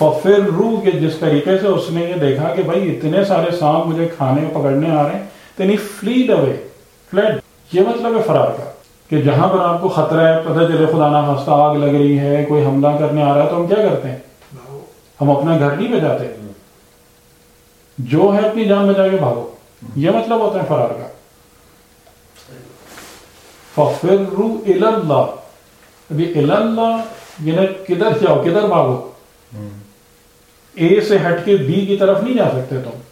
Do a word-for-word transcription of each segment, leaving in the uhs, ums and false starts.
فَفِرُّوا کہ جس طریقے سے اس نے یہ دیکھا کہ بھائی اتنے سارے سانپ مجھے کھانے پکڑنے آ رہے ہیں تو نہیں فلیڈ اوے فلیڈ. یہ مطلب ہے فرار کا کہ جہاں پر آپ کو خطرہ ہے, پتہ چلے خدا نہ خواستہ آگ لگ رہی ہے, کوئی حملہ کرنے آ رہا ہے, تو ہم کیا کرتے ہیں؟ ہم اپنا گھر نہیں بچاتے, جو ہے اپنی جان بچا کے بھاگو. یہ مطلب ہوتا ہے فرار کا. فَفِرُّوا إِلَى اللَّهِ. ابھی إِلَى اللَّهِ یعنی کدھر جاؤ, کدھر بھاگو؟ اے سے ہٹ کے بی کی طرف نہیں جا سکتے تم.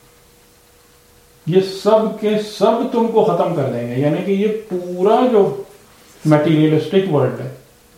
یہ سب کے سب تم کو ختم کر دیں گے. یعنی کہ یہ پورا جو میٹیریلسٹک ورلڈ ہے,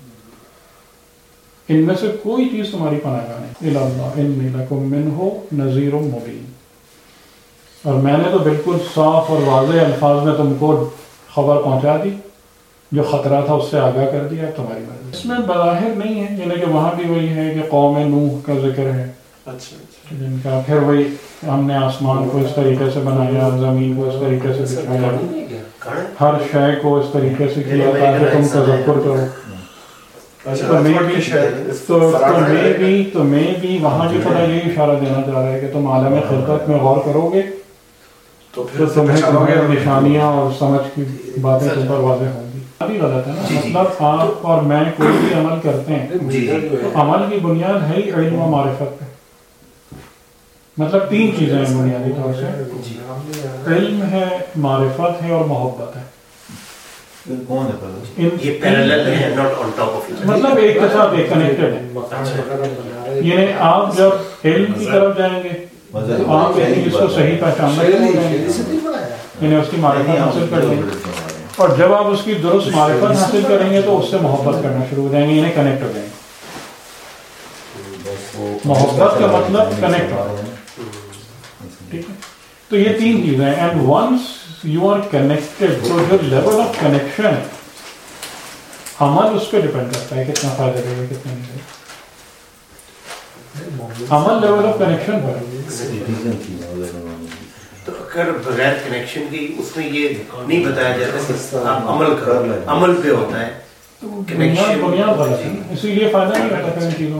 ان میں سے کوئی چیز تمہاری پناہ گاہ نہیں. إِلَى اللَّهِ إِنِّي لَكُم مِّنْهُ نَذِيرٌ مُّبِينٌ. اور میں نے تو بالکل صاف اور واضح الفاظ میں تم کو خبر پہنچا دی, جو خطرہ تھا اس سے آگاہ کر دیا. اب تمہاری مرضی. اس میں بظاہر نہیں ہے, یعنی کہ وہاں بھی وہی ہے کہ قوم نوح کا ذکر ہے, جن کا پھر وہی ہم نے آسمان کو اس طریقے سے بنایا, زمین کو اس طریقے سے بچھایا, ہر شے کو اس طریقے سے کیا تاکہ تم تذکر کرو. تو میں بھی تو میں بھی تو میں بھی وہاں بھی تھوڑا یہی اشارہ دینا چاہ رہا ہے کہ تم عالم خلقت میں غور کرو گے تو پھر تمہیں تمہیں نشانیاں اور سمجھ کی باتیں تم پر واضح ہوں گی. ابھی غلط ہے نا, مطلب آپ اور میں کوئی بھی عمل کرتے ہیں تو عمل کی بنیاد ہے ہی علم و معرفت پہ. مطلب تین چیزیں ہیں بنیادی طور سے, علم ہے, معرفت ہے اور محبت ہے. مطلب ایک کے ساتھ ایک کنیکٹڈ ہے. یعنی آپ جب علم کی طرف جائیں گے تو آپ کسی چیز کو صحیح پہچاننا شروع ہو جائیں گے, یعنی اس کی معرفت حاصل کر لیں گے, اور جب آپ اس کی درست معرفت حاصل کریں گے تو اس سے محبت کرنا شروع ہو جائیں گے, یعنی کنیکٹ ہو جائیں گے. محبت کا مطلب کنیکٹ ہو رہا ہے. ٹھیک ہے, تو یہ تین چیزیں ہیں. And once you are connected, تو جو لیول آف کنیکشن ہے عمل اس پہ ڈپینڈ کرتا ہے کتنا فائدہ دے گا کتنا نہیں دے گا. عمل لیول آف کنیکشن پر. تو اگر بغیر کنیکشن کی اس میں یہ نہیں بتایا جاتا کہ آپ عمل کرو, عمل پہ ہوتا ہے بنیاد غلط ہے, اسی لیے فائدہ نہیں رہتا ان چیزوں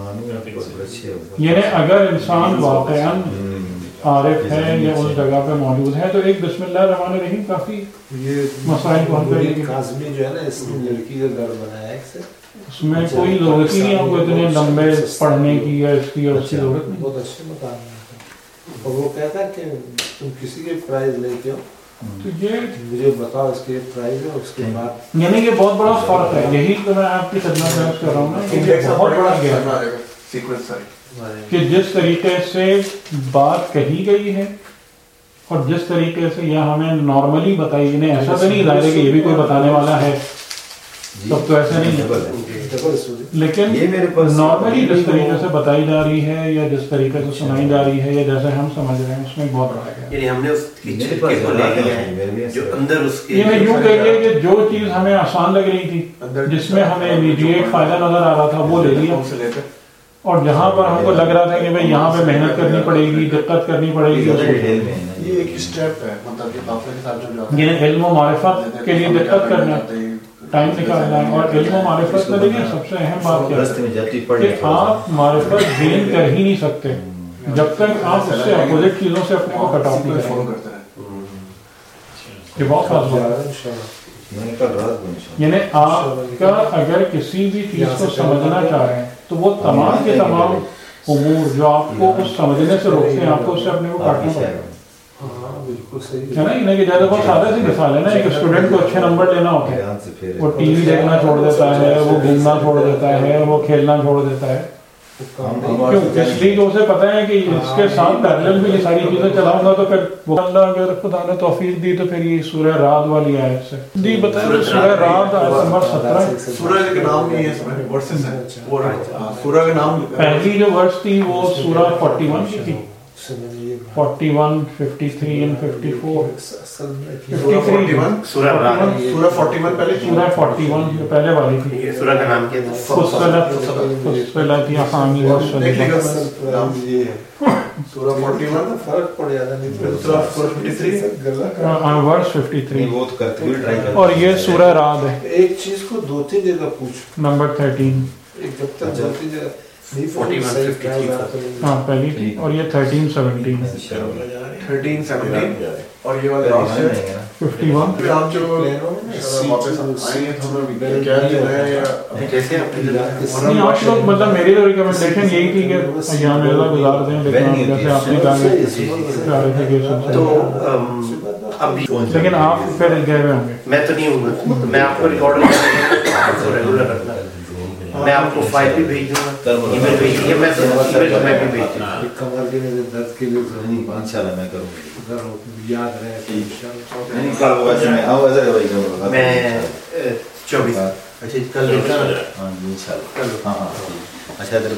میں. یعنی اگر انسان واقعاً عارف ہے یا اس جگہ پہ موجود ہے تو ایک بسم اللہ الرحمن الرحیم کافی مسائل کو حل کرے گی. کاظمی جو ہے نا اس نے لڑکی کا گھر بنایا ہے, اس میں کوئی ضرورت ہی نہیں آپ کو اتنے لمبے پڑھنے کی یا اس کی اور اس کی ضرورت نہیں. بہت اچھے مقام ہے. اور وہ کہتا ہے کہ تم کسی کے پرائز لیتے ہو تو یہ مجھے بتاؤ اس کے پرائز ہے, اس کے بعد یعنی کہ بہت بڑا فرق ہے. یہی تو میں آپ کی خدمت میں کر رہا ہوں نا کہ یہ بہت بڑا گیپ ہے کہ جس طریقے سے بات کہی گئی ہے اور جس طریقے سے یہ ہمیں نارملی بتائی, انہیں ایسا تو نہیں ظاہر ہے کہ یہ بھی کوئی بتانے والا ہے, تب تو ایسا نہیں ہے, لیکن نارملی جس طریقے سے بتائی جا رہی ہے یا جس طریقے سے سنائی جا رہی ہے یا جیسے ہم سمجھ رہے ہیں اس میں بہت بڑا ہے. یعنی ہم نے اس کی چھلکے کو لے لیا ہے جو اندر اس کے, یعنی یوں کہیے کہ جو چیز ہمیں آسان لگ رہی تھی, جس میں ہمیں امیڈیٹ فائدہ نظر آ رہا تھا, وہ لے لیا, اور جہاں پر ہم کو لگ رہا تھا کہ بھئی یہاں پہ محنت کرنی پڑے گی, دقت کرنی پڑے گی, یہ ایک اسٹیپ ہے, مطلب کہ قافلے کے ساتھ جو جاتا ہے. یعنی علم و معرفت کے لیے دقت کرنا, ٹائم نکالنا ہے. اور علم و معرفت میں دیکھیں سب سے اہم بات کیا ہے کہ آپ معرفت گین کر ہی نہیں سکتے جب تک آپ اس سے اپوزٹ چیزوں سے اپنے کو کٹ آف نہیں کریں. یہ بہت خاص بات ہے. یعنی آپ کا اگر کسی بھی چیز کو سمجھنا چاہ رہے ہیں تو وہ تمام کے تمام امور جو آپ کو اس سمجھنے سے روکتے ہیں, آپ کو اس سے اپنے کو کاٹنا پڑے گا. ہے نا, انہیں کہ جیسے بہت سادہ سی مثال ہے نا, ایک اسٹوڈنٹ کو اچھے نمبر لینا ہوتا ہے, وہ ٹی وی دیکھنا چھوڑ دیتا ہے, وہ گھومنا چھوڑ دیتا ہے, وہ کھیلنا چھوڑ دیتا ہے. کیوں؟ اس لیے کہ اسے پتہ ہے کہ اس کے ساتھ پیرلل بھی یہ ساری چیزیں چلاؤں گا تو پھر اللہ اگر خدا نے توفیق دی تو پھر یہ سورہ رعد والی آیت سے جی بتائیں. سورہ رعد آیت نمبر سترہ, سورہ کا نام نہیں ہے, ورسز ہیں, سورہ کا نام پہلی جو ورس تھی وہ سورہ فورٹی ون کی تھی, forty one, fifty three and fifty four. سورہ فورٹی ون, سورہ فورٹی ون پہلے, سورہ فورٹی ون جو پہلے والی تھی. سورہ کا نام کیا تھا؟ فصلت, فصلت یا حامی وصلت. سورہ فورٹی ون فرق پڑ جاتا نہیں, سورہ fifty three, verse fifty three, اور یہ سورہ رعد ہے. ایک چیز کو دو تین جگہ پوچھ, نمبر تھرٹین, ایک جب تک دو تین جگہ फोर्टी वन फिफ्टी थ्री हाँ पहली थी, और ये थर्टीन सेवनटीन थर्टीन सेवनटीन और ये वाले लास्ट है फिफ्टी वन। फिर आप जो वापस आएंगे तो हमें क्या लेना है या जैसे आपने नहीं आप लोग मतलब मेरी तो रिकमेंडेशन यही थी कि यहाँ मेरा गुजार दें, लेकिन आप जैसे आपने कहा क्लैरिफिकेशन तो अभी लेकिन आप फिर गए हुए होंगे। मैं तो नहीं हूँ, मैं आपको रिकॉर्ड रेगुलर रखना, मैं आपको फाइल भी भेज दूंगा, ईमेल भेज दूंगा, मैं ईमेल तो मैं भी भेज दूंगा। कमर के मेरे दर्द के लिए नहीं इंशाल्लाह मैं करूँगा, याद रहे नहीं कल वैसे मैं आओ ऐसा दवाई करूँगा मैं चौबीस अच्छा कल लेता हाँ जी इंशाल्लाह कल हाँ हाँ अच्छा इधर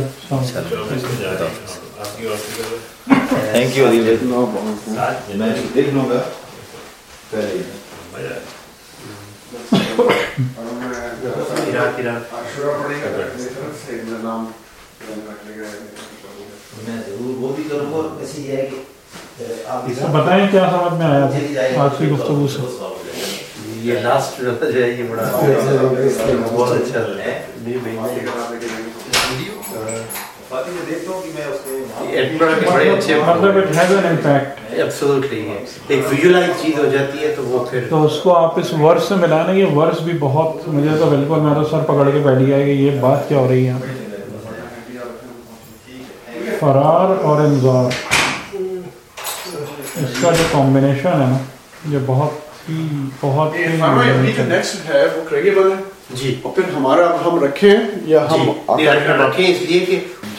थैंक यू अली भाई, मैं देख लूँगा पहले इराक इराक आशुरा पड़ेगा से मेरा नाम रखने का मैं जरूर वो भी करूँगा। और ऐसी है कि आप तो बताएं क्या समझ में आया आज की गुफ्तगू से। ये लास्ट जो है ये बड़ा बहुत अच्छा है, नहीं भाई बाकी मैं देखता हूँ कि मैं उसको एडनबरा के बड़े अच्छे मतलब it has an impact, absolutely एक विजुअलाइज चीज हो जाती है तो वो फिर तो उसको आप इस वर्स से मिलाना, ये वर्स भी बहुत मुझे तो बिल्कुल मैं तो सर पकड़ के बैठ गया कि ये बात क्या हो रही है। फरार और इंजार, इसका जो कॉम्बिनेशन है ना ये बहुत ही बहुत ही अभी जो नेक्स्ट है वो क्रेडिबल है जी, और फिर हमारा हम रखें या हम रखें इसलिए कि